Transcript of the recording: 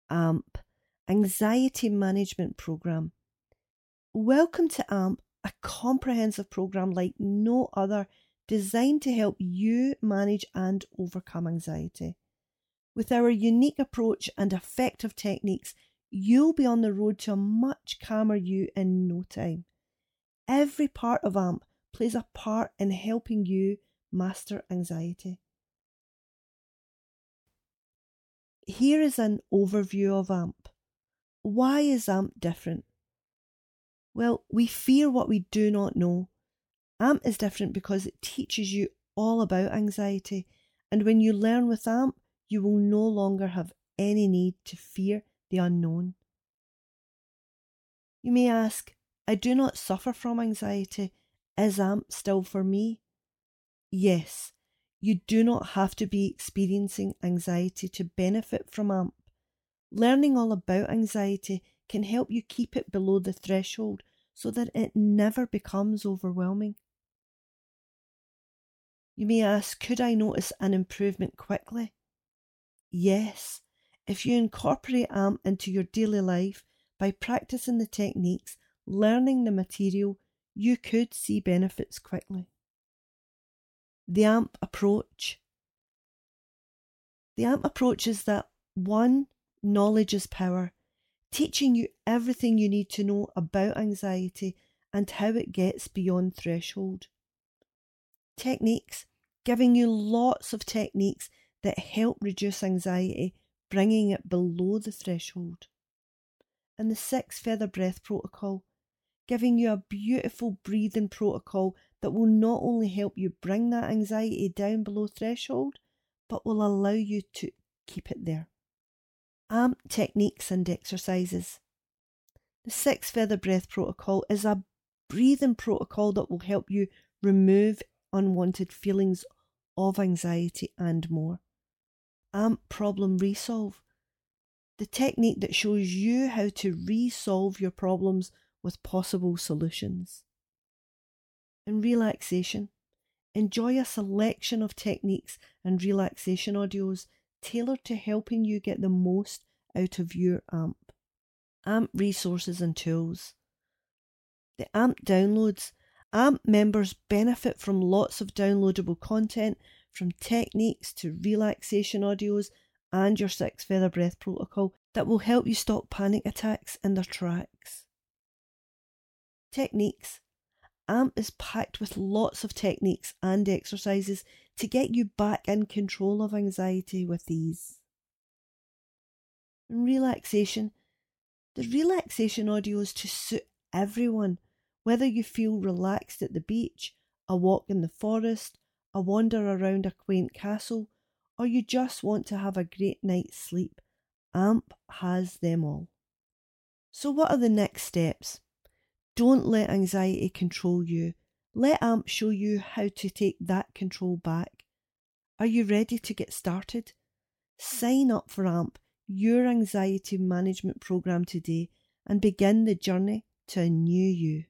AMP, Anxiety Management Program. Welcome to AMP, a comprehensive program like no other, designed to help you manage and overcome anxiety. With our unique approach and effective techniques, you'll be on the road to a much calmer you in no time. Every part of AMP plays a part in helping you master anxiety. Here is an overview of AMP. Why is AMP different? Well, we fear what we do not know. AMP is different because it teaches you all about anxiety, and when you learn with AMP, you will no longer have any need to fear the unknown. You may ask, I do not suffer from anxiety. Is AMP still for me? Yes, you do not have to be experiencing anxiety to benefit from AMP. Learning all about anxiety can help you keep it below the threshold so that it never becomes overwhelming. You may ask, could I notice an improvement quickly? Yes, if you incorporate AMP into your daily life by practicing the techniques, learning the material, you could see benefits quickly. The AMP approach. The AMP approach is that 1. Knowledge is power, teaching you everything you need to know about anxiety and how it gets beyond threshold. Techniques, giving you lots of techniques that help reduce anxiety, bringing it below the threshold. And the 6 feather breath protocol, giving you a beautiful breathing protocol that will not only help you bring that anxiety down below threshold, but will allow you to keep it there. AMP techniques and exercises. The 6 feather breath protocol is a breathing protocol that will help you remove unwanted feelings of anxiety and more. AMP problem resolve. The technique that shows you how to resolve your problems with possible solutions. And relaxation. Enjoy a selection of techniques and relaxation audios tailored to helping you get the most out of your AMP. AMP resources and tools. The AMP downloads. AMP members benefit from lots of downloadable content, from techniques to relaxation audios and your 6 feather breath protocol that will help you stop panic attacks in their tracks. Techniques. AMP is packed with lots of techniques and exercises to get you back in control of anxiety with ease. And relaxation. The relaxation audio is to suit everyone, whether you feel relaxed at the beach, a walk in the forest, a wander around a quaint castle, or you just want to have a great night's sleep. AMP has them all. So what are the next steps? Don't let anxiety control you. Let AMP show you how to take that control back. Are you ready to get started? Sign up for AMP, your anxiety management program today, and begin the journey to a new you.